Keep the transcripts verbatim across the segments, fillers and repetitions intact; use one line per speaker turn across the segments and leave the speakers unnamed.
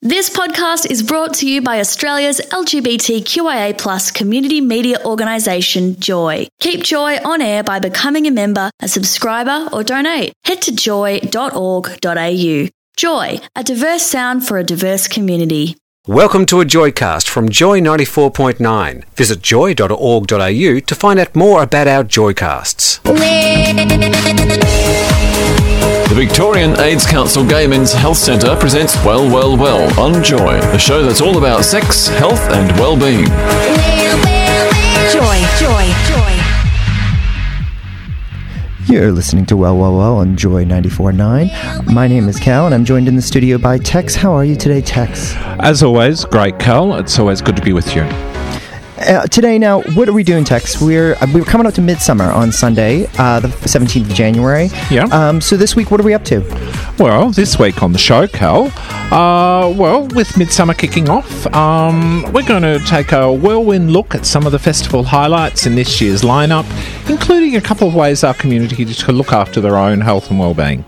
This podcast is brought to you by Australia's L G B T Q I A plus community media organisation, Joy. Keep Joy on air by becoming a member, a subscriber or donate. Head to joy dot org dot a u. Joy, a diverse sound for a diverse community.
Welcome to a Joycast from Joy ninety-four point nine. Visit joy dot org dot a u to find out more about our Joycasts.
The Victorian AIDS Council Gay Men's Health Centre presents Well, Well, Well on Joy, a show that's all about sex, health and well-being.
Joy, joy, joy.
You're listening to Well, Well, Well on Joy ninety-four point nine. My name is Cal, and I'm joined in the studio by Tex. How are you today, Tex?
As always, great, Cal. It's always good to be with you.
Uh, today, now, what are we doing, Tex? We're uh, we're coming up to Midsummer on Sunday, uh, the seventeenth of January.
Yeah.
Um, so this week, what are we up to?
Well, this week on the show, Cal, uh, well, with Midsummer kicking off, um, we're going to take a whirlwind look at some of the festival highlights in this year's lineup, including a couple of ways our community can look after their own health and well-being.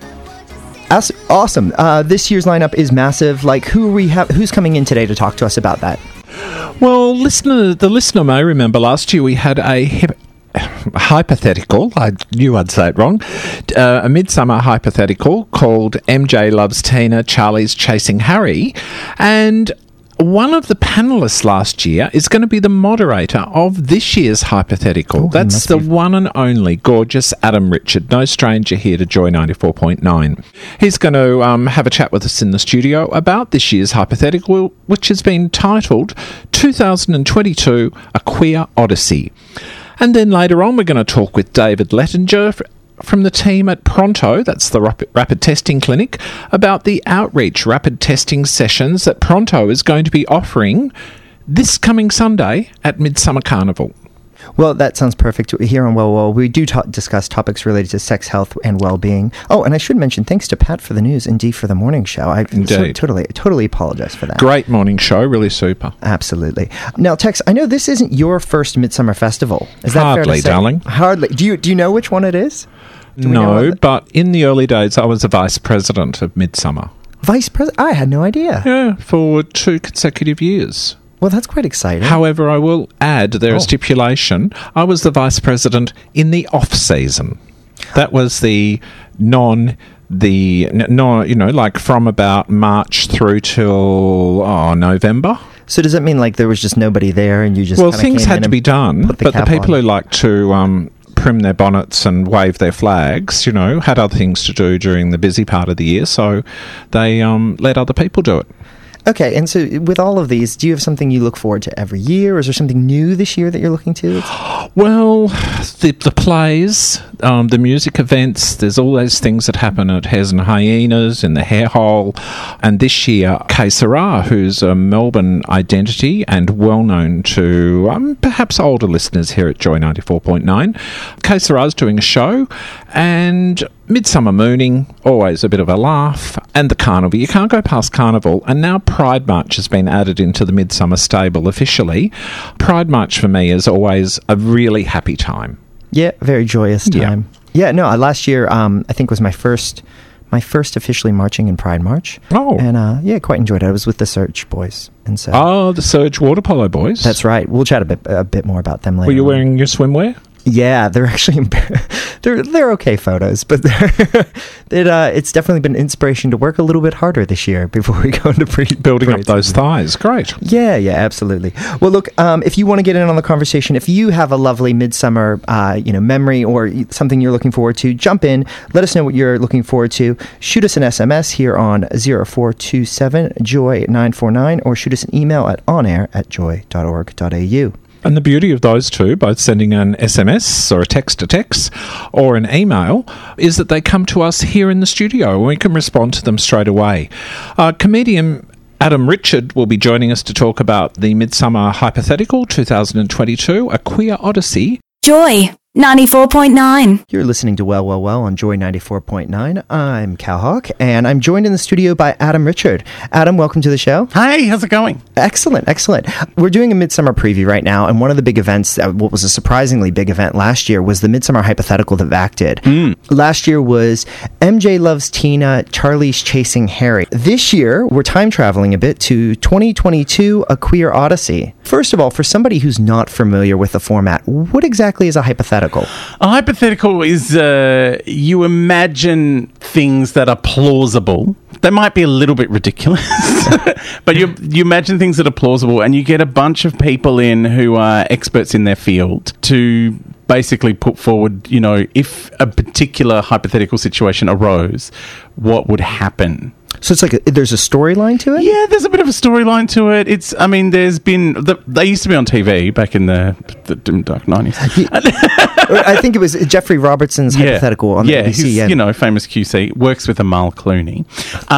As- awesome. Uh, this year's lineup is massive. Like, who we have? Who's coming in today to talk to us about that?
Well, listener, the listener may remember last year we had a hip, hypothetical, I knew I'd say it wrong, uh, a Midsummer hypothetical called M J Loves Tina, Charlie's Chasing Harry, and one of the panellists last year is going to be the moderator of this year's hypothetical.
Oh,
That's the
be...
one and only gorgeous Adam Richard, no stranger here to Joy ninety-four point nine. He's going to um, have a chat with us in the studio about this year's hypothetical, which has been titled two thousand twenty-two, A Queer Odyssey. And then later on, we're going to talk with David Lettinger from the team at Pronto, that's the rapid, rapid testing clinic, about the outreach rapid testing sessions that Pronto is going to be offering this coming Sunday at Midsummer Carnival.
Well, that sounds perfect. Here on Well Well, we do ta- discuss topics related to sex, health, and well-being. Oh, and I should mention, thanks to Pat for the news and Dee for the morning show. I so, totally, totally apologize for that.
Great morning show, really super.
Absolutely. Now, Tex, I know this isn't your first Midsummer Festival. Is that
Hardly,
fair to say?
darling.
Hardly. Do you do you know which one it is?
No, but in the early days, I was a vice president of Midsummer.
Vice president? I had no idea.
Yeah, for two consecutive years.
Well, that's quite exciting.
However, I will add there
oh.
a stipulation. I was the vice president in the off-season. That was the non... the no, you know, like from about March through till oh, November.
So does that mean like there was just nobody there and you just
well,
kinda
things
came
had
in
to
and
be done,
the
but the people
on.
who like to um, prim their bonnets and wave their flags, you know, had other things to do during the busy part of the year, so they um, let other people do it.
Okay, and so with all of these, do you have something you look forward to every year, or is there something new this year that you're looking to?
Well, the, the plays, um, the music events, there's all those things that happen at Hares and Hyenas, in the Hare Hole, and this year, Que Sera, who's a Melbourne identity and well-known to um, perhaps older listeners here at Joy ninety-four point nine. Que Sera's doing a show, and Midsummer Mooning, always a bit of a laugh, and the Carnival. You can't go past Carnival, and now Pride March has been added into the Midsummer stable officially. Pride March for me is always a really happy time.
Yeah, very joyous time. Yeah, yeah no, uh, last year um, I think was my first my first officially marching in Pride March.
Oh.
And uh, yeah, quite enjoyed it. I was with the Surge boys. And so
Oh, the Surge Water Polo boys.
That's right. We'll chat a bit a bit more about them later.
Were you
on.
wearing your swimwear?
Yeah, they're actually they're they're okay photos, but they're, it uh it's definitely been inspiration to work a little bit harder this year before we go into pre
building up those thighs. Great.
Yeah, yeah, absolutely. Well, look, um, if you want to get in on the conversation, if you have a lovely midsummer uh, you know memory or something you're looking forward to, jump in. Let us know what you're looking forward to. Shoot us an S M S here on zero four two seven joy nine four nine, or shoot us an email at onair at joy dot org dot a u.
And the beauty of those two, both sending an S M S or a text to text or an email, is that they come to us here in the studio and we can respond to them straight away. Uh, comedian Adam Richard will be joining us to talk about the Midsummer Hypothetical two thousand twenty-two, A Queer Odyssey.
Joy.
ninety-four point nine.
You're listening to Well, Well, Well on Joy ninety-four point nine. I'm Cal Hawk, and I'm joined in the studio by Adam Richard. Adam, welcome to the show.
Hi, how's it going?
Excellent, excellent. We're doing a Midsummer preview right now, and one of the big events, uh, what was a surprisingly big event last year, was the Midsummer Hypothetical that V A C did. Mm. Last year was M J Loves Tina, Charlie's Chasing Harry. This year, we're time traveling a bit to twenty twenty-two, A Queer Odyssey. First of all, for somebody who's not familiar with the format, what exactly is a hypothetical?
A hypothetical is uh, you imagine things that are plausible. They might be a little bit ridiculous, but you you imagine things that are plausible, and you get a bunch of people in who are experts in their field to basically put forward, you know, if a particular hypothetical situation arose, what would happen?
So it's like a, there's a storyline to it?
Yeah, there's a bit of a storyline to it. It's, I mean, there's been, the, they used to be on T V back in the, the dark nineties.
I think it was Jeffrey Robertson's
yeah.
hypothetical on
yeah,
the B B C.
He's,
Yeah,
you know, famous Q C, works with Amal Clooney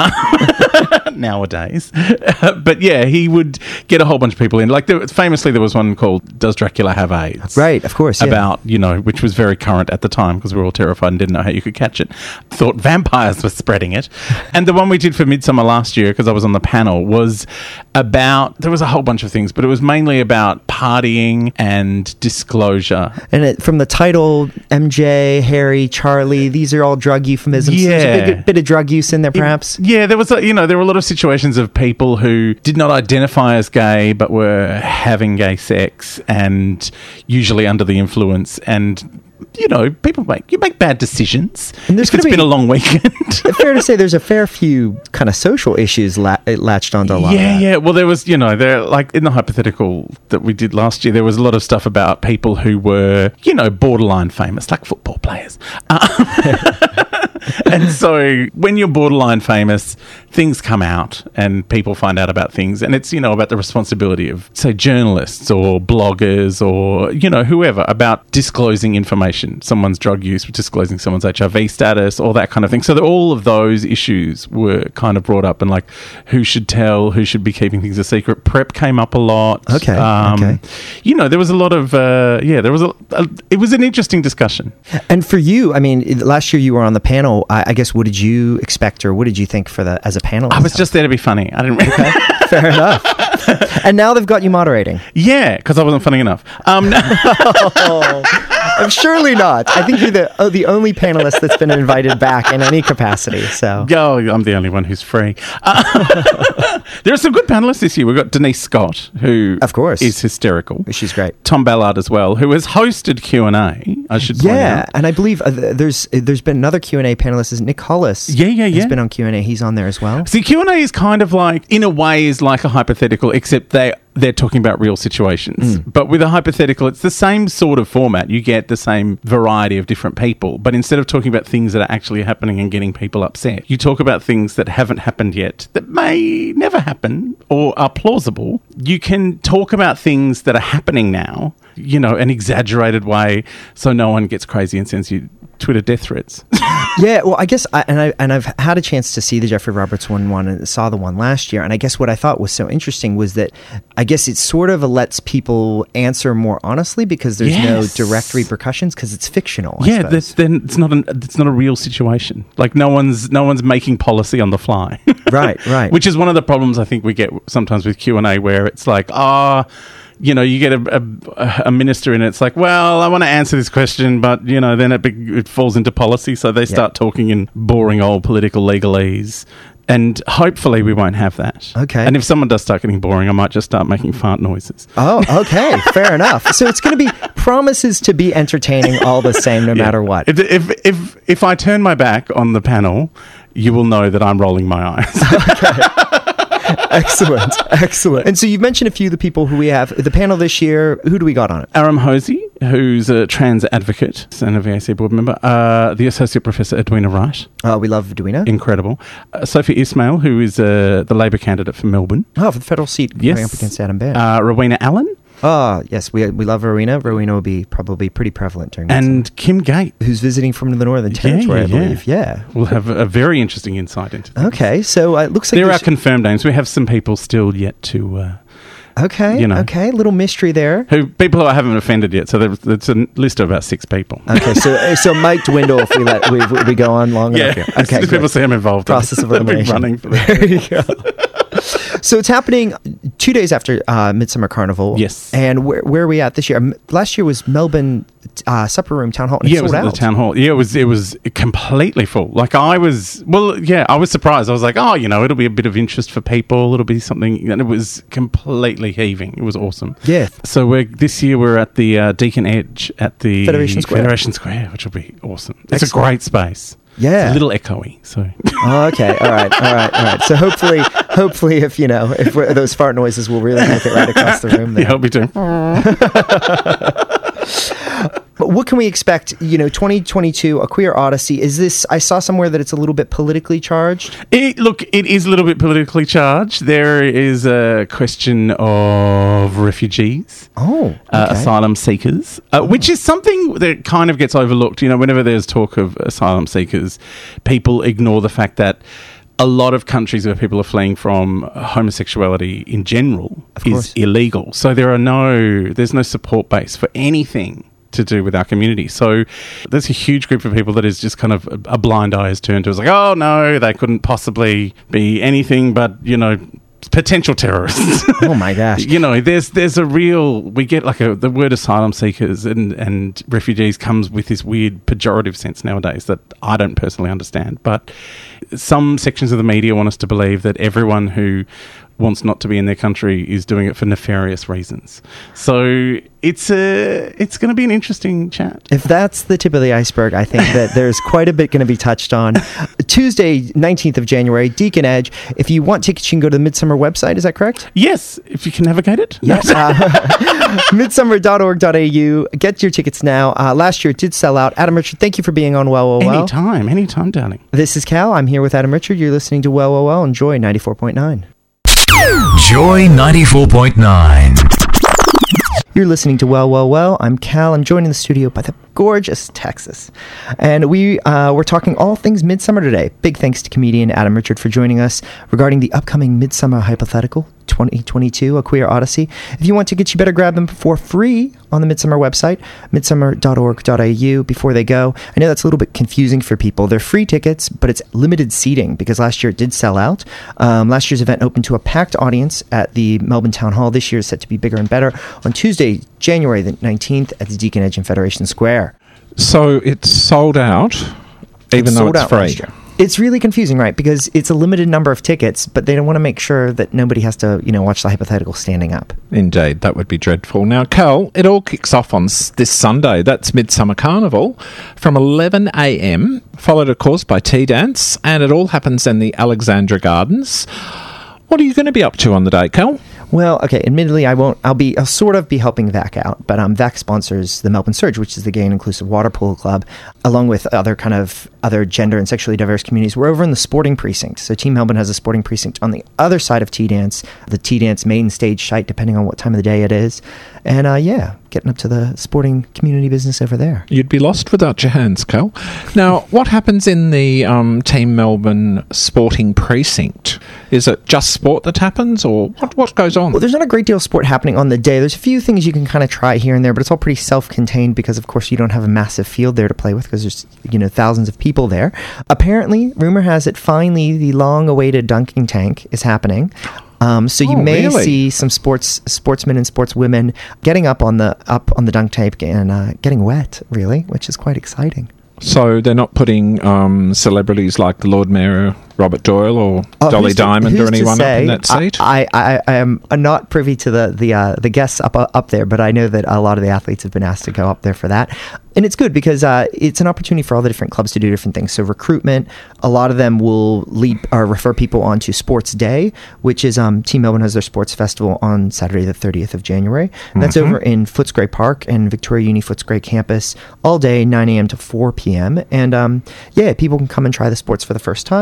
uh, nowadays. Uh, but yeah, he would get a whole bunch of people in. Like, there, famously, there was one called Does Dracula Have AIDS?
Right, of course. Yeah.
About, you know, which was very current at the time because we were all terrified and didn't know how you could catch it. Thought vampires were spreading it. And the one we did for Midsummer last year, because I was on the panel, was about, there was a whole bunch of things, but it was mainly about partying and disclosure.
And it, from the title, M J, Harry, Charlie, these are all drug euphemisms.
Yeah.
There's a big, bit of drug use in there, perhaps?
It, yeah, there was, a, you know, there were a lot of situations of people who did not identify as gay, but were having gay sex, and usually under the influence, and you know, people make you make bad decisions. And there's it's been a long weekend.
Fair to say, there's a fair few kind of social issues la- latched onto a lot.
Yeah,
of that.
yeah. Well, there was, you know, there like in the hypothetical that we did last year, there was a lot of stuff about people who were, you know, borderline famous, like football players. Uh, and so when you're borderline famous, things come out and people find out about things, and it's, you know, about the responsibility of, say, journalists or bloggers or, you know, whoever, about disclosing information, someone's drug use, disclosing someone's H I V status, all that kind of thing. So that all of those issues were kind of brought up, and like who should tell, who should be keeping things a secret. PrEP came up a lot.
Okay. Um, okay.
You know, there was a lot of, uh, yeah, there was a, a, it was an interesting discussion.
And for you, I mean, last year you were on the panel. I, I guess, what did you expect, or what did you think for the as a panelist?
I was just there to be funny. I didn't really.
Okay. Fair enough. And now they've got you moderating.
Yeah, because I wasn't funny enough. Um, no.
oh, surely not. I think you're the oh, the only panelist that's been invited back in any capacity. So,
oh, I'm the only one who's free. Uh, there are some good panelists this year. We've got Denise Scott, who, of course, is hysterical.
She's great.
Tom Ballard as well, who has hosted Q and A. I should point
yeah,
out.
and I believe uh, there's there's been another Q and A panelist. Is Nick Hollis?
Yeah, yeah, yeah.
He's been on Q and A. He's on there as well.
See, Q and A is kind of like, in a way, is like a hypothetical, except they they're talking about real situations. Mm. But with a hypothetical, it's the same sort of format. You get the same variety of different people, but instead of talking about things that are actually happening and getting people upset, you talk about things that haven't happened yet, that may never happen or are plausible. You can talk about things that are happening now, you know, an exaggerated way, so no one gets crazy and sends you Twitter death threats.
Yeah, well, I guess, I, and I and I've had a chance to see the Jeffrey Robertson one and saw the one last year, and I guess what I thought was so interesting was that I guess it sort of lets people answer more honestly because there's yes. no direct repercussions because it's fictional. I
yeah, that's, then it's not an it's not a real situation. Like no one's no one's making policy on the fly.
Right, right.
Which is one of the problems I think we get sometimes with Q and A, where it's like, ah. Oh, you know, you get a, a, a minister in it. It's like, well, I want to answer this question, but, you know, then it, be, it falls into policy. So they start yeah. talking in boring old political legalese. And hopefully we won't have that.
Okay.
And if someone does start getting boring, I might just start making fart noises.
Oh, okay. Fair enough. So it's going to be promises to be entertaining all the same, no yeah. matter what.
If, if if if I turn my back on the panel, you will know that I'm rolling my eyes.
Okay. Excellent, excellent. And so you've mentioned a few of the people who we have. The panel this year, who do we got on it?
Aram Hosey, who's a trans advocate and a V A C board member. Uh, the Associate Professor Edwina Wright.
Oh, we love Edwina.
Incredible. Uh, Sophie Ismail, who is uh, the Labor candidate for Melbourne.
Oh, for the federal seat
yes.
going up against Adam Baird.
Uh, Rowena Allen.
Oh, yes, we we love Rowena. Rowena will be probably pretty prevalent during this
And
time.
Kim Gate.
Who's visiting from the Northern Territory,
yeah, yeah,
I believe. Yeah.
yeah. We'll have a very interesting insight into things.
Okay, so uh, it looks like...
There are confirmed names. We have some people still yet to... Uh,
Okay,
You know.
okay, little mystery there.
Who people who I haven't offended yet. So there- it's a list of about six people.
Okay, so so might dwindle if we let we, we go on long
Yeah,
enough here. Okay,
people
good.
say I'm involved.
Process of
I've been
elimination.
running for this.
There you go. So it's happening two days after uh, Midsummer Carnival.
Yes.
And where, where are we at this year? Um, Last year was Melbourne uh, Supper Room Town Hall. And
Yeah,
it
it was
sold
at
out.
the town hall. Yeah, it was. It was completely full. Like I was. Well, yeah, I was surprised. I was like, oh, you know, it'll be a bit of interest for people. It'll be something, and it was completely heaving. It was awesome.
Yeah.
So we're this year we're at the uh, Deakin Edge at the
Federation Square.
Federation Square, which will be awesome. It's
Excellent.
a great space.
Yeah.
It's a little echoey. So
Oh, okay. All right. All right. All right. So hopefully, hopefully, if you know, if we're, those fart noises will really make it right across the room there.
yeah, I'll be doing.
But what can we expect? You know, twenty twenty-two, A Queer Odyssey. Is this? I saw somewhere that it's a little bit politically charged.
It, look, it is a little bit politically charged. There is a question of refugees.
Oh,
Uh,
okay.
asylum seekers, uh, which is something that kind of gets overlooked. You know, whenever there's talk of asylum seekers, people ignore the fact that a lot of countries where people are fleeing from homosexuality in general is
course.
illegal. So there are no, there's no support base for anything to do with our community. So there's a huge group of people that is just kind of a, a blind eye is turned to. It's like, oh no, they couldn't possibly be anything but, you know, potential terrorists.
Oh my gosh.
You know, there's there's a real, we get like a, the word asylum seekers and, and refugees comes with this weird pejorative sense nowadays that I don't personally understand. But some sections of the media want us to believe that everyone who wants not to be in their country is doing it for nefarious reasons. So it's a, it's going to be an interesting chat.
If that's the tip of the iceberg, I think that there's quite a bit going to be touched on. Tuesday, nineteenth of January, Deakin Edge. If you want tickets, you can go to the Midsummer website. Is that correct?
Yes, if you can navigate it.
Yes. Uh, midsummer dot org dot a u. Get your tickets now. Uh, last year it did sell out. Adam Richard, thank you for being on Well, Well, Well.
Anytime, anytime, darling.
This is Cal. I'm here with Adam Richard. You're listening to Well, Well, Well on Joy ninety-four point nine.
Joy ninety-four point nine.
You're listening to Well, Well, Well. I'm Cal. I'm joined in the studio by the gorgeous Texas. And we, uh, we're talking all things Midsummer today. Big thanks to comedian Adam Richard for joining us regarding the upcoming Midsummer Hypothetical twenty twenty-two, A Queer Odyssey. If you want tickets, you better grab them for free on the Midsummer website, midsummer dot org dot a u, before they go. I know that's a little bit confusing for people. They're free tickets, but it's limited seating because last year it did sell out. Um, last year's event opened to a packed audience at the Melbourne Town Hall. This year is set to be bigger and better on Tuesday, January the nineteenth at the Deakin Edge in Federation Square.
So it's sold out, even though
Sold
it's
out last
free.
year. It's really confusing, right? Because it's a limited number of tickets, but they don't want to make sure that nobody has to, you know, watch the hypothetical standing up.
Indeed, that would be dreadful. Now, Cal, it all kicks off on s- this Sunday. That's Midsummer Carnival from eleven a m, followed, of course, by tea dance, and it all happens in the Alexandra Gardens. What are you going to be up to on the day, Cal?
Well, okay, admittedly, I won't, I'll be, I'll sort of be helping V A C out, but um, V A C sponsors the Melbourne Surge, which is the gay and inclusive water polo club, along with other kind of other gender and sexually diverse communities. We're over in the sporting precinct. So Team Melbourne has a sporting precinct on the other side of Tea Dance, the Tea Dance main stage site, depending on what time of the day it is. And uh, yeah, getting up to the sporting community business over there.
You'd be lost without your hands, Cal. Now, what happens in the um, Team Melbourne sporting precinct? Is it just sport that happens, or what, what goes on?
Well, there's not a great deal of sport happening on the day. There's a few things you can kind of try here and there, but it's all pretty self-contained because, of course, you don't have a massive field there to play with because there's, you know, thousands of people there. Apparently, rumor has it, finally, the long-awaited dunking tank is happening. Um, so you
Oh,
may
really?
see some sports sportsmen and sportswomen getting up on the up on the dunk tank and uh, getting wet, really, which is quite exciting.
So they're not putting um, celebrities like the Lord Mayor, Robert Doyle, or
Oh,
Dolly
who's to-
Diamond, or
who's to
anyone up
say?
in that seat?
I, I, I am not privy to the the uh, the guests up up there, but I know that a lot of the athletes have been asked to go up there for that, and it's good because uh, it's an opportunity for all the different clubs to do different things. So recruitment, a lot of them will lead or refer people onto Sports Day, which is um, Team Melbourne has their sports festival on Saturday the thirtieth of January. And that's over in Footscray Park and Victoria Uni Footscray campus all day, nine a m to four p m. And um, yeah, people can come and try the sports for the first time. It's yeah,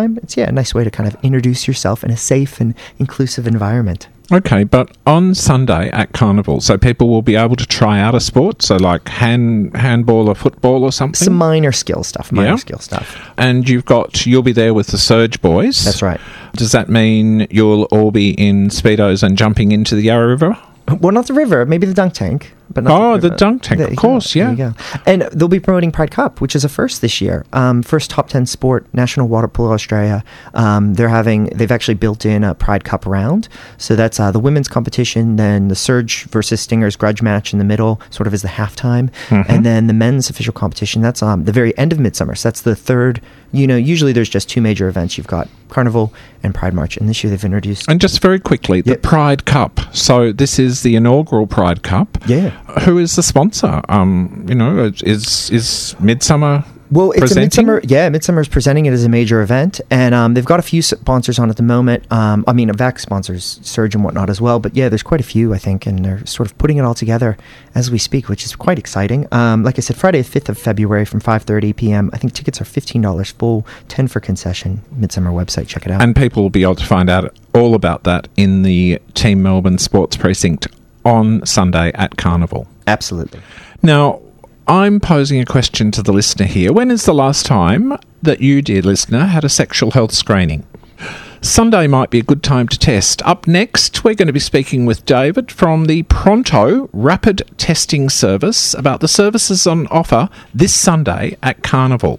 yeah, a nice way to kind of introduce yourself in a safe and inclusive environment.
Okay, but on Sunday at Carnival, so people will be able to try out a sport, so like hand handball or football or something?
Some minor skill stuff, minor
Yeah.
skill stuff.
And you've got, you'll be there with the Surge Boys.
That's right.
Does that mean you'll all be in Speedos and jumping into the Yarra River?
Well, not the river, maybe the dunk tank. But not
Oh, the
river.
dunk tank,
There
of
you go,
course,
there
yeah.
you go. And they'll be promoting Pride Cup, which is a first this year. Um, first top ten sport, National Water Polo Australia. Um, they're having, they've actually built in a Pride Cup round. So that's uh, the women's competition, then the Surge versus Stingers grudge match in the middle, sort of as the halftime.
Mm-hmm.
And then the men's official competition, that's um, the very end of Midsummer. So that's the third, you know, usually there's just two major events. You've got Carnival and Pride March. And this year they've introduced...
And just very quickly, the
Yep.
Pride Cup. So this is the inaugural Pride Cup.
Yeah.
Who is the sponsor? Um, you know, is is Midsummer
Well, it's
presenting?
a Midsummer. Yeah, Midsummer is presenting it as a major event, and um, they've got a few sponsors on at the moment. Um, I mean, Avec sponsors Surge and whatnot as well, but yeah, there's quite a few, I think, and they're sort of putting it all together as we speak, which is quite exciting. Um, like I said, Friday, the fifth of February from five thirty p.m. I think tickets are fifteen dollars full, ten for concession. Midsummer website, check it out.
And people will be able to find out all about that in the Team Melbourne Sports Precinct on Sunday at Carnival.
Absolutely.
Now, I'm posing a question to the listener here. When is the last time that you, dear listener, had a sexual health screening? Sunday might be a good time to test. Up next, we're going to be speaking with David from the Pronto Rapid Testing Service about the services on offer this Sunday at Carnival.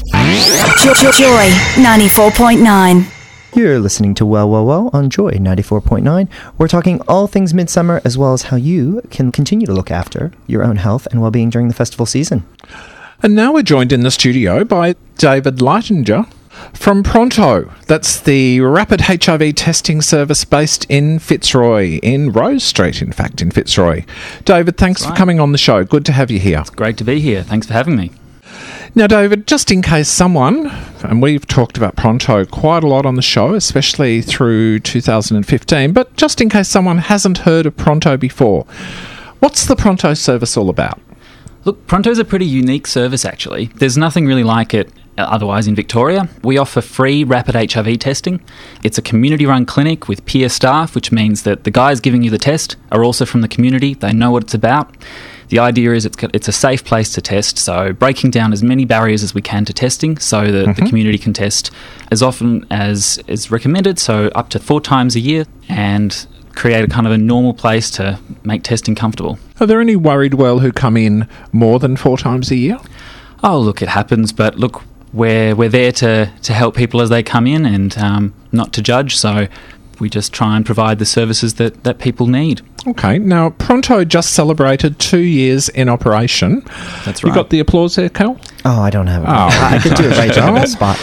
Joy ninety-four point nine.
You're listening to Well, Well, Well on Joy ninety-four point nine. We're talking all things Midsummer, as well as how you can continue to look after your own health and well-being during the festival season.
And now we're joined in the studio by David Leitinger from Pronto. That's the rapid H I V testing service based in Fitzroy, in Rose Street, in fact, in Fitzroy. David, thanks
That's
for
right.
coming on the show. Good to have you here.
Great to be here. Thanks for having me.
Now, David, just in case someone, and we've talked about Pronto quite a lot on the show, especially through two thousand fifteen, but just in case someone hasn't heard of Pronto before, what's the Pronto service all about?
Look, Pronto's a pretty unique service, actually. There's nothing really like it otherwise in Victoria. We offer free rapid H I V testing. It's a community-run clinic with peer staff, which means that the guys giving you the test are also from the community. They know what it's about. The idea is it's it's a safe place to test, so breaking down as many barriers as we can to testing so that
Mm-hmm.
the community can test as often as is recommended, so up to four times a year, and create a kind of a normal place to make testing comfortable.
Are there any worried well who come in more than four times a year?
Oh, look, it happens, but look, we're, we're there to, to help people as they come in and um, not to judge, so we just try and provide the services that, that people need.
Okay, now Pronto just celebrated two years in operation.
That's
You
right.
got the applause there, Cal?
Oh, I don't have it.
Oh.
I could do it right there on the spot.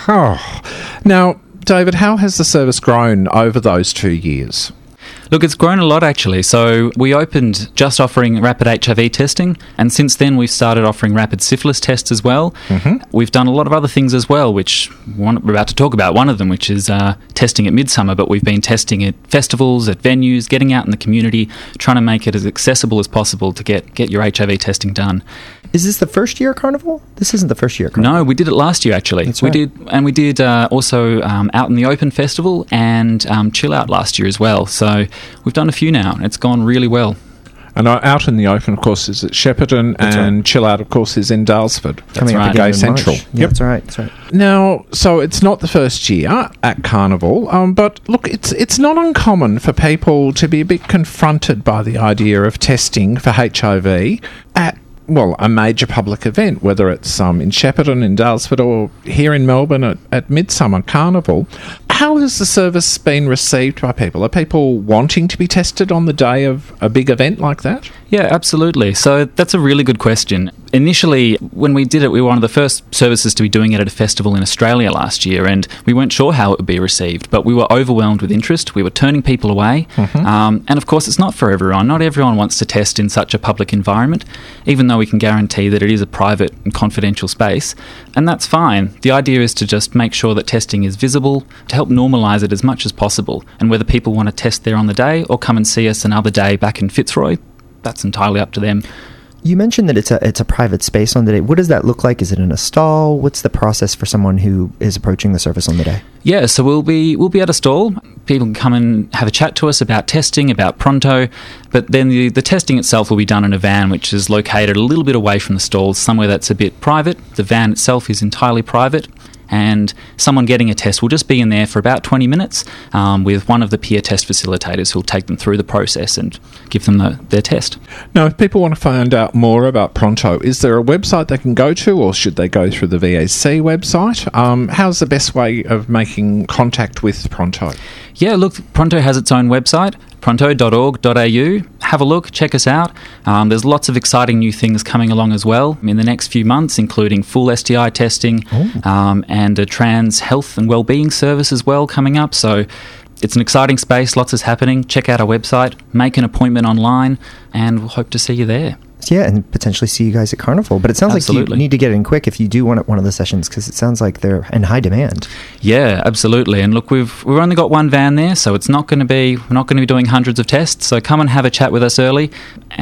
Oh. Now, David, how has the service grown over those two years?
Look, it's grown a lot actually. So we opened just offering rapid H I V testing, and since then we've started offering rapid syphilis tests as well. Mm-hmm. We've done a lot of other things as well, which one, we're about to talk about. One of them, which is uh, testing at Midsummer, but we've been testing at festivals, at venues, getting out in the community, trying to make it as accessible as possible to get, get your H I V testing done.
Is this the first year Carnival? This isn't the first year Carnival.
No, we did it last year actually.
That's
we
right.
did, and we did uh, also um, Out in the Open Festival and um, Chill Out last year as well. So we've done a few now, and it's gone really well.
And uh, Out in the Open, of course, is at Shepparton,
That's
and
right.
Chill Out, of course, is in Dalesford.
Coming
right.
up again
Gay
in
Central.
March. Yeah,
Yep.
that's right. That's right.
Now, so it's not the first year at Carnival, um, but look, it's it's not uncommon for people to be a bit confronted by the idea of testing for H I V at, well, a major public event, whether it's um, in Shepparton, in Dalesford, or here in Melbourne at, at Midsummer Carnival. How has the service been received by people? Are people wanting to be tested on the day of a big event like that?
Yeah, absolutely. So that's a really good question. Initially, when we did it, we were one of the first services to be doing it at a festival in Australia last year, and we weren't sure how it would be received, but we were overwhelmed with interest. We were turning people away.
Mm-hmm.
Um, and of course, it's not for everyone. Not everyone wants to test in such a public environment, even though we can guarantee that it is a private and confidential space. And that's fine. The idea is to just make sure that testing is visible, to help normalise it as much as possible. And whether people want to test there on the day or come and see us another day back in Fitzroy, that's entirely up to them.
You mentioned that it's a it's a private space on the day. What does that look like? Is it in a stall? What's the process for someone who is approaching the service on the day?
Yeah, so we'll be we'll be at a stall. People can come and have a chat to us about testing, about Pronto, but then the, the testing itself will be done in a van which is located a little bit away from the stalls, somewhere that's a bit private. The van itself is entirely private, and someone getting a test will just be in there for about twenty minutes um, with one of the peer test facilitators who'll take them through the process and give them the, their test.
Now, if people want to find out more about Pronto, is there a website they can go to, or should they go through the V A C website? Um, how's the best way of making contact with Pronto?
Yeah, look, Pronto has its own website, pronto dot org dot a u. Have a look, check us out. Um, there's lots of exciting new things coming along as well in the next few months, including full S T I testing um, and a trans health and wellbeing service as well coming up. So it's an exciting space, lots is happening. Check out our website, make an appointment online, and we'll hope to see you there.
Yeah, and potentially see you guys at Carnival. But it sounds absolutely. like you need to get in quick if you do want one of the sessions, because it sounds like they're in high demand.
Yeah, absolutely. And look, we've we've only got one van there, so it's not going to be we're not going to be doing hundreds of tests. So come and have a chat with us early,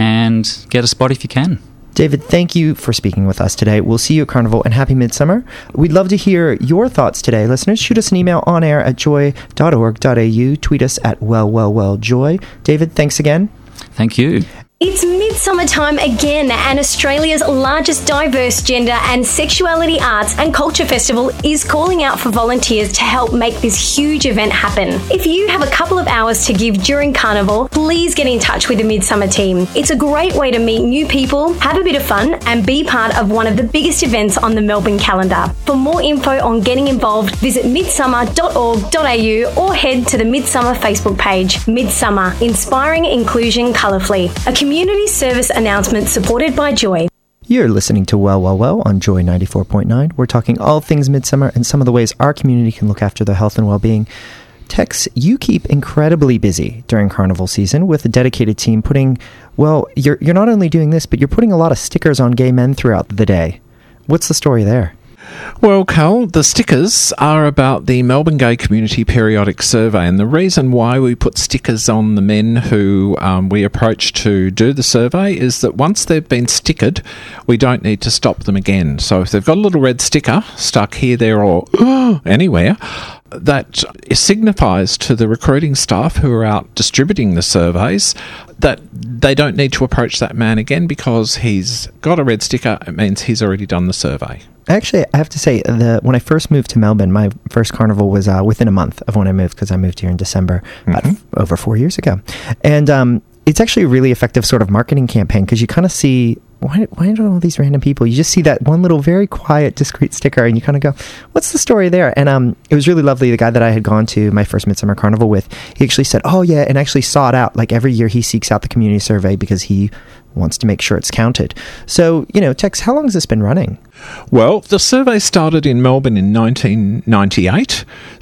and get a spot if you can.
David, thank you for speaking with us today. We'll see you at Carnival, and happy Midsummer. We'd love to hear your thoughts today. Listeners, shoot us an email on air at joy dot org dot a u. Tweet us at well, well, well, joy. David, thanks again.
Thank you.
It's midsummer time again, and Australia's largest diverse gender and sexuality arts and culture festival is calling out for volunteers to help make this huge event happen. If you have a couple of hours to give during Carnival, please get in touch with the Midsummer team. It's a great way to meet new people, have a bit of fun, and be part of one of the biggest events on the Melbourne calendar. For more info on getting involved, visit midsummer dot org dot a u or head to the Midsummer Facebook page. Midsummer, inspiring inclusion colourfully. A community service announcement supported by Joy.
You're listening to Well, Well, Well on Joy ninety-four point nine. We're talking all things Midsummer and some of the ways our community can look after their health and well-being. Tex, you keep incredibly busy during Carnival season with a dedicated team putting, well, you're you're not only doing this, but you're putting a lot of stickers on gay men throughout the day. What's the story there?
Well, Cal, the stickers are about the Melbourne Gay Community Periodic Survey, and the reason why we put stickers on the men who um, we approach to do the survey is that once they've been stickered, we don't need to stop them again. So if they've got a little red sticker stuck here, there, or anywhere, that signifies to the recruiting staff who are out distributing the surveys that they don't need to approach that man again because he's got a red sticker. It means he's already done the survey.
Actually, I have to say, the when I first moved to Melbourne, my first Carnival was uh, within a month of when I moved, because I moved here in December, mm-hmm. about f- over four years ago. And um, it's actually a really effective sort of marketing campaign, because you kind of see, why, why do all these random people? You just see that one little very quiet, discreet sticker, and you kind of go, what's the story there? And um, it was really lovely. The guy that I had gone to my first Midsummer Carnival with, he actually said, oh yeah, and actually sought out, like every year he seeks out the community survey because he wants to make sure it's counted. So, you know, Tex, how long has this been running?
Well, the survey started in Melbourne in nineteen ninety-eight,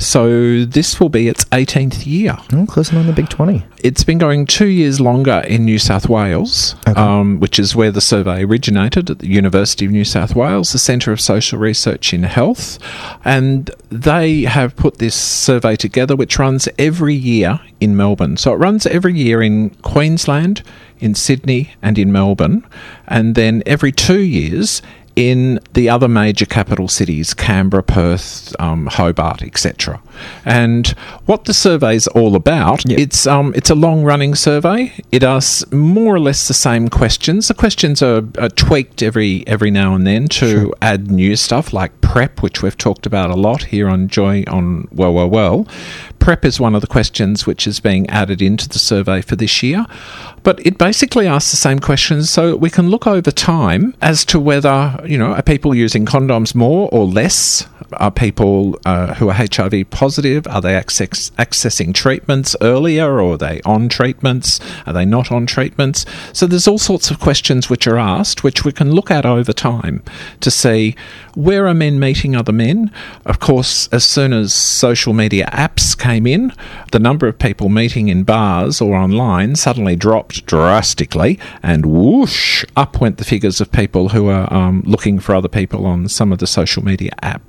so this will be its eighteenth year.
Oh, closing on the big twenty.
It's been going two years longer in New South Wales, okay. um, which is where the survey originated, at the University of New South Wales, the Centre of Social Research in Health, and they have put this survey together, which runs every year in Melbourne. So it runs every year in Queensland, in Sydney and in Melbourne, and then every two years in the other major capital cities, Canberra, Perth, um, Hobart, et cetera. And what the survey's all about, yeah. it's um, it's a long-running survey. It asks more or less the same questions. The questions are, are tweaked every every now and then to sure. add new stuff like PrEP, which we've talked about a lot here on Joy on Well, Well, Well. PrEP is one of the questions which is being added into the survey for this year. But it basically asks the same questions, so we can look over time as to whether, you know, are people using condoms more or less? Are people uh, who are H I V positive, are they access- accessing treatments earlier, or are they on treatments? Are they not on treatments? So there's all sorts of questions which are asked, which we can look at over time to see where are men meeting other men. Of course, as soon as social media apps came in, the number of people meeting in bars or online suddenly dropped drastically, and whoosh, up went the figures of people who are um, looking for other people on some of the social media apps.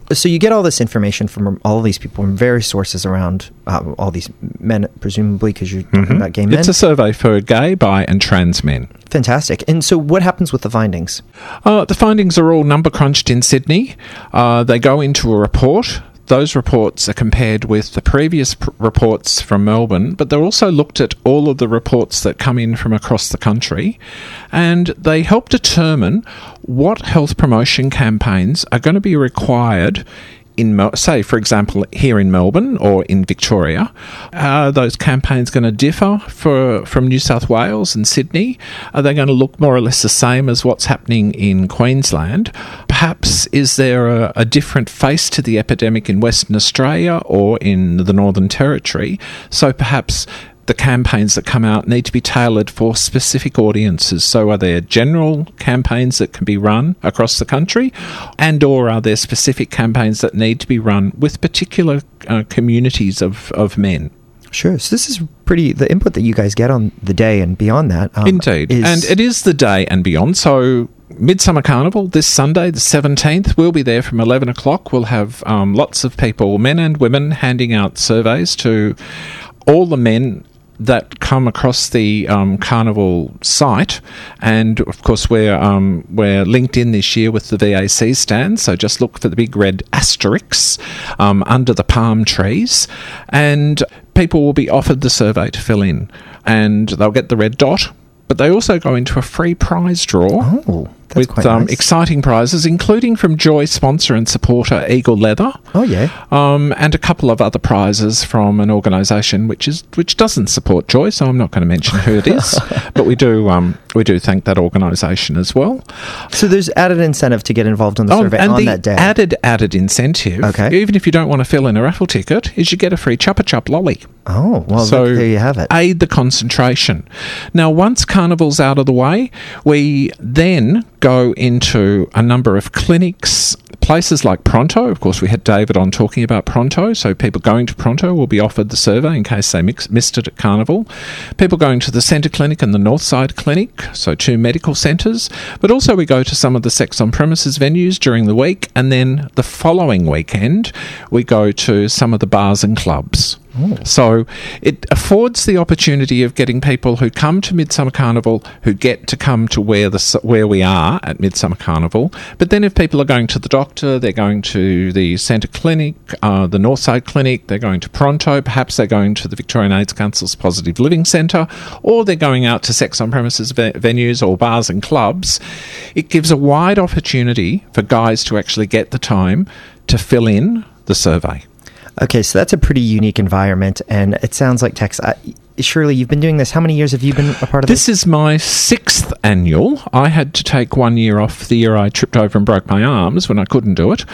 So you get all this information from all these people from various sources around uh, all these men, presumably, because you're talking
Mm-hmm.
about gay men.
It's a survey for gay, bi, and trans men.
Fantastic. And so what happens with the findings?
Uh, the findings are all number crunched in Sydney. Uh, they go into a report. Those reports are compared with the previous pr- reports from Melbourne, but they're also looked at all of the reports that come in from across the country, and they help determine what health promotion campaigns are going to be required in, Mel- say, for example, here in Melbourne or in Victoria. Are those campaigns going to differ for, from New South Wales and Sydney? Are they going to look more or less the same as what's happening in Queensland? Perhaps is there a, a different face to the epidemic in Western Australia or in the Northern Territory? So perhaps the campaigns that come out need to be tailored for specific audiences. So are there general campaigns that can be run across the country, and or are there specific campaigns that need to be run with particular uh, communities of, of men?
Sure. So this is pretty, the input that you guys get on the day and beyond that. Um,
Indeed.
is-
And it is the day and beyond. So Midsummer Carnival this Sunday, the seventeenth, we'll be there from eleven o'clock. We'll have um, lots of people, men and women, handing out surveys to all the men that come across the um, carnival site, and of course we're um, we're linked in this year with the V A C stand, so just look for the big red asterisks um, under the palm trees, and people will be offered the survey to fill in, and they'll get the red dot, but they also go into a free prize draw.
Oh, that's
with
quite
um,
nice.
exciting prizes, including from Joy sponsor and supporter Eagle Leather.
Oh, yeah.
Um, and a couple of other prizes from an organisation which is which doesn't support Joy, so I'm not going to mention who it is, but we do um, we do thank that organisation as well.
So there's added incentive to get involved in the
Oh,
survey
and
on
the
that day.
added added incentive,
Okay.
even if you don't want to fill in a raffle ticket, is you get a free Chupa Chup lolly.
Oh, well,
So
look, there you have it.
aid the concentration. Now, once Carnival's out of the way, we then go into a number of clinics, places like Pronto. Of course, we had David on talking about Pronto, so people going to Pronto will be offered the survey in case they mix, missed it at Carnival. People going to the Centre Clinic and the Northside Clinic, so two medical centres. But also we go to some of the sex on premises venues during the week, and then the following weekend we go to some of the bars and clubs. So it affords the opportunity of getting people who come to Midsummer Carnival who get to come to where the where we are at Midsummer Carnival. But then if people are going to the doctor, they're going to the Centre Clinic, uh, the Northside Clinic, they're going to Pronto, perhaps they're going to the Victorian AIDS Council's Positive Living Centre, or they're going out to sex on premises ve- venues or bars and clubs, it gives a wide opportunity for guys to actually get the time to fill in the survey.
Okay, so that's a pretty unique environment, and it sounds like Tex. Uh, Shirley, you've been doing this. How many years have you been a part of this?
This is my sixth annual. I had to take one year off the year I tripped over and broke my arms when I couldn't do it.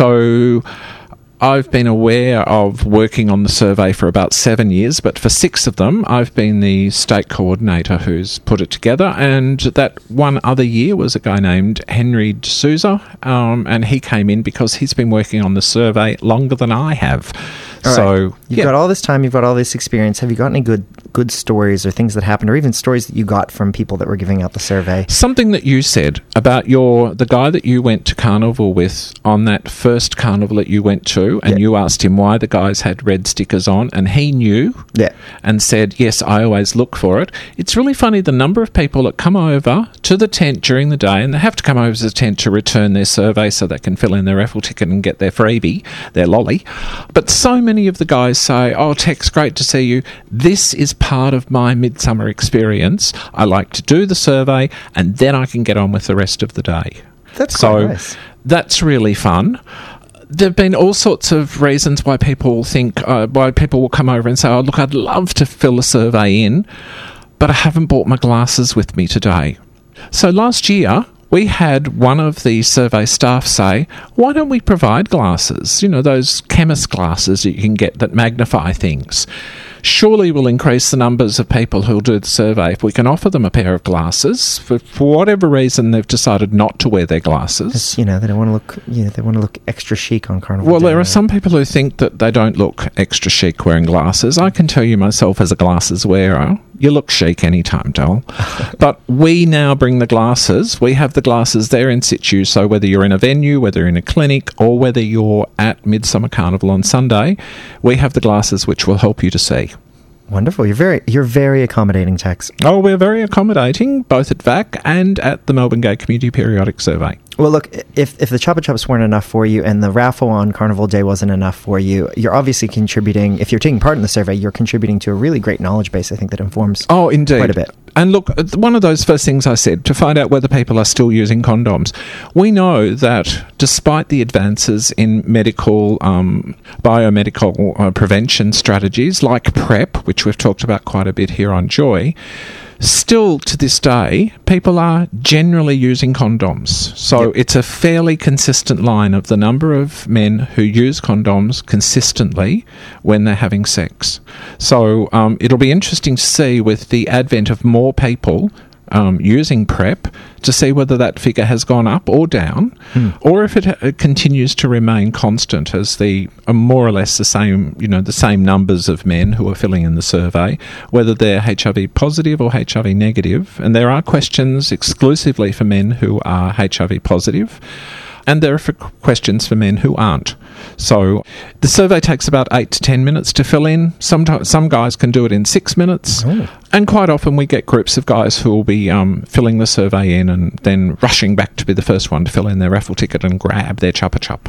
So I've been aware of working on the survey for about seven years, but for six of them, I've been the state coordinator who's put it together. And that one other year was a guy named Henry D'Souza, um, and he came in because he's been working on the survey longer than I have.
All
so
right. You've
yeah.
got all this time, you've got all this experience. Have you got any good good stories or things that happened, or even stories that you got from people that were giving out the survey?
Something that you said about your the guy that you went to Carnival with on that first Carnival that you went to, and
Yeah.
you asked him why the guys had red stickers on, and he knew
Yeah.
and said, yes, I always look for it. It's really funny the number of people that come over to the tent during the day, and they have to come over to the tent to return their survey so they can fill in their raffle ticket and get their freebie, their lolly. But so many of the guys say, oh, Tex, great to see you. This is part of my midsummer experience. I like to do the survey, and then I can get on with the rest of the day.
That's
so
quite nice.
That's really fun. There have been all sorts of reasons why people think, uh, why people will come over and say, oh, look, I'd love to fill a survey in, but I haven't brought my glasses with me today. So last year, we had one of the survey staff say, why don't we provide glasses? You know, those chemist glasses that you can get that magnify things. Surely we'll increase the numbers of people who'll do the survey if we can offer them a pair of glasses. For, for whatever reason, they've decided not to wear their glasses.
It's, you know, they don't want to look. You know, they want to look extra chic on Carnival
Well,
Day,
there are
right?
some people who think that they don't look extra chic wearing glasses. I can tell you myself as a glasses wearer, You look chic anytime, doll. But we now bring the glasses. We have the glasses there in situ, so whether you're in a venue, whether you're in a clinic, or whether you're at Midsummer Carnival on Sunday, we have the glasses which will help you to see.
Wonderful. You're very you're very accommodating, Tex.
Oh, we're very accommodating, both at V A C and at the Melbourne Gay Community Periodic Survey.
Well, look, if if the Chupa Chups weren't enough for you and the raffle on Carnival Day wasn't enough for you, you're obviously contributing, if you're taking part in the survey, you're contributing to a really great knowledge base, I think, that informs
oh, indeed.
quite a bit.
And look, one of those first things I said, to find out whether people are still using condoms. We know that despite the advances in medical, um, biomedical uh, prevention strategies like PrEP, which we've talked about quite a bit here on Joy, still to this day, people are generally using condoms. So yep. It's a fairly consistent line of the number of men who use condoms consistently when they're having sex. So um, it'll be interesting to see with the advent of more people Um, using PrEP to see whether that figure has gone up or down, hmm. or if it, it continues to remain constant as the uh, more or less the same, you know, the same numbers of men who are filling in the survey, whether they're H I V positive or H I V negative. And there are questions exclusively for men who are H I V positive. And there are for questions for men who aren't. So the survey takes about eight to ten minutes to fill in. Sometimes some guys can do it in six minutes. Oh. And quite often we get groups of guys who will be um, filling the survey in and then rushing back to be the first one to fill in their raffle ticket and grab their Chupa Chup.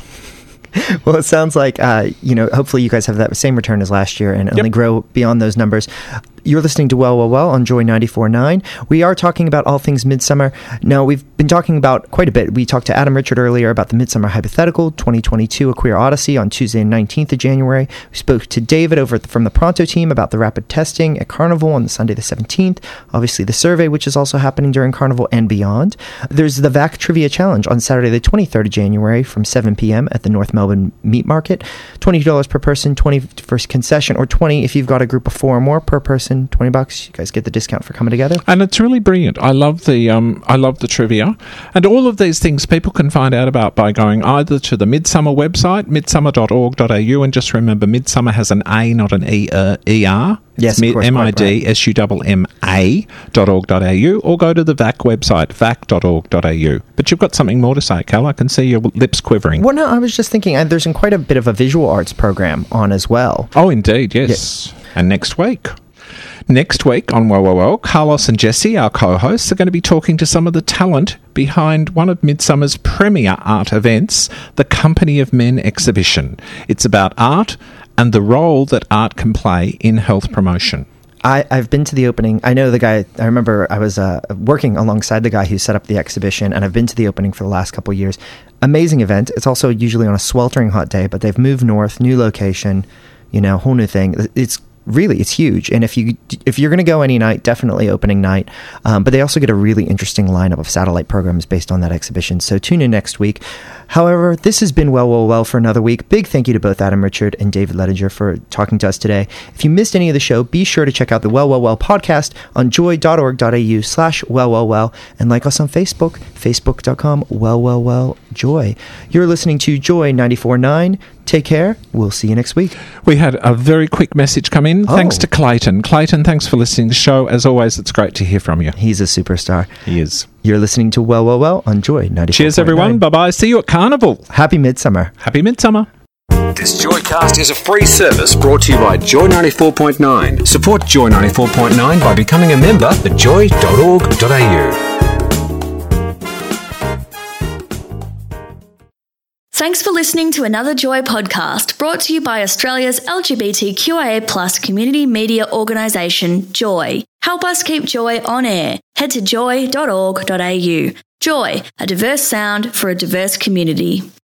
Well, it sounds like, uh, you know, hopefully you guys have that same return as last year and only yep. grow beyond those numbers. You're listening to Well, Well, Well on Joy ninety-four point nine. We are talking about all things Midsummer. Now, we've been talking about quite a bit. We talked to Adam Richard earlier about the Midsummer Hypothetical twenty twenty-two, A Queer Odyssey on Tuesday, nineteenth of January. We spoke to David over at the, from the Pronto team about the rapid testing at Carnival on the Sunday the seventeenth. Obviously, the survey, which is also happening during Carnival and beyond. There's the V A C Trivia Challenge on Saturday the twenty-third of January from seven p.m. at the North Melbourne Meat Market. twenty dollars per person, twenty dollars for concession, or twenty dollars if you've got a group of four or more per person, twenty bucks. You guys get the discount for coming together.
And it's really brilliant. I love the um, I love the trivia. And all of these things people can find out about by going either to the Midsummer website, midsummer dot org dot a u, and just remember Midsummer has an A, not an E, uh, E R.
Yes, of course,
M I D S U M M A dot org dot a u, or go to the V A C website, V A C dot org dot a u. But you've got something more to say, Cal. I can see your lips quivering.
Well, no, I was just thinking uh, there's quite a bit of a visual arts program on as well.
Oh, indeed, yes. Yeah. And next week. Next week on Well, Well, Well, Carlos and Jesse, our co-hosts, are going to be talking to some of the talent behind one of Midsummer's premier art events, the Company of Men exhibition. It's about art and the role that art can play in health promotion.
I, I've been to the opening. I know the guy. I remember I was uh, working alongside the guy who set up the exhibition, and I've been to the opening for the last couple of years. Amazing event. It's also usually on a sweltering hot day, but they've moved north, new location, you know, whole new thing. It's really, it's huge. And if you if you're going to go any night, definitely opening night. Um, but they also get a really interesting lineup of satellite programs based on that exhibition. So tune in next week. However, this has been Well, Well, Well for another week. Big thank you to both Adam Richard and David Ledinger for talking to us today. If you missed any of the show, be sure to check out the Well, Well, Well podcast on joy dot org dot a u slash well, well, well, and like us on Facebook, facebook dot com, well, well, well, joy. You're listening to Joy ninety-four point nine. Take care. We'll see you next week.
We had a very quick message come in.
Oh.
Thanks to Clayton. Clayton, thanks for listening to the show. As always, it's great to hear from you.
He's a superstar.
He is.
You're listening to Well, Well, Well on Joy ninety-four point nine.
Cheers, everyone. Bye-bye. See you at Carnival.
Happy Midsummer.
Happy Midsummer.
This Joycast is a free service brought to you by Joy ninety-four point nine. Support Joy ninety-four point nine by becoming a member at joy dot org dot a u.
Thanks for listening to another Joy podcast brought to you by Australia's L G B T Q I A plus community media organisation, Joy. Help us keep Joy on air. Head to joy dot org dot a u. Joy, a diverse sound for a diverse community.